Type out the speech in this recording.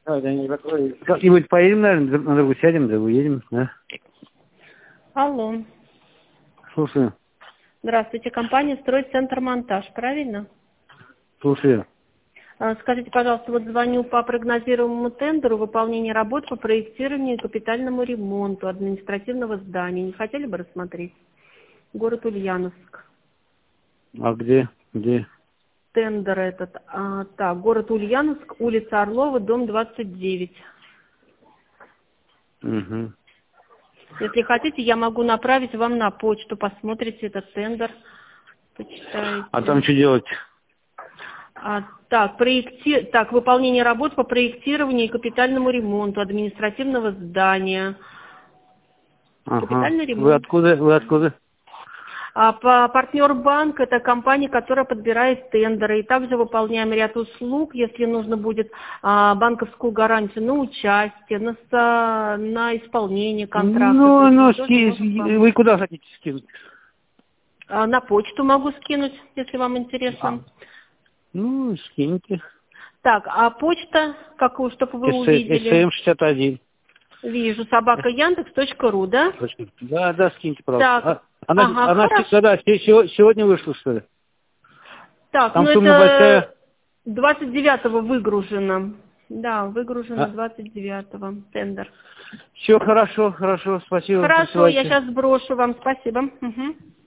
Как-нибудь поедем, наверное, на дорогу сядем, да уедем, да? Алло. Слушаю. Здравствуйте, компания «Стройцентр Монтаж», правильно? Слушаю. Скажите, пожалуйста, вот звоню по прогнозируемому тендеру выполнения работ по проектированию и капитальному ремонту административного здания. Не хотели бы рассмотреть? Город Ульяновск. А где? Где? Тендер этот. Так, город Ульяновск, улица Орлова, дом 29. Угу. Если хотите, я могу направить вам на почту, посмотрите этот тендер, почитаете. А там что делать? Так, выполнение работ по проектированию и капитальному ремонту административного здания. Ага. Капитальный Вы ремонт. откуда? Вы откуда? Партнер банк — это компания, которая подбирает тендеры. И также выполняем ряд услуг, если нужно будет банковскую гарантию на участие, на исполнение контракта. Вы куда хотите скинуть? На почту могу скинуть, если вам интересно. Ну, скиньте. Так, а почта, какую, чтобы вы увидели? СМ-61. Вижу, собака.яндекс.ру, да? Да, скиньте, пожалуйста. Так, Она хорошо. когда? Сегодня вышла, что ли? Так, Там ну сумма большая. это 29-го выгружено. Да, выгружено 29-го, тендер. Все хорошо, спасибо, Хорошо, я присылайте. сейчас сброшу вам, спасибо. Угу.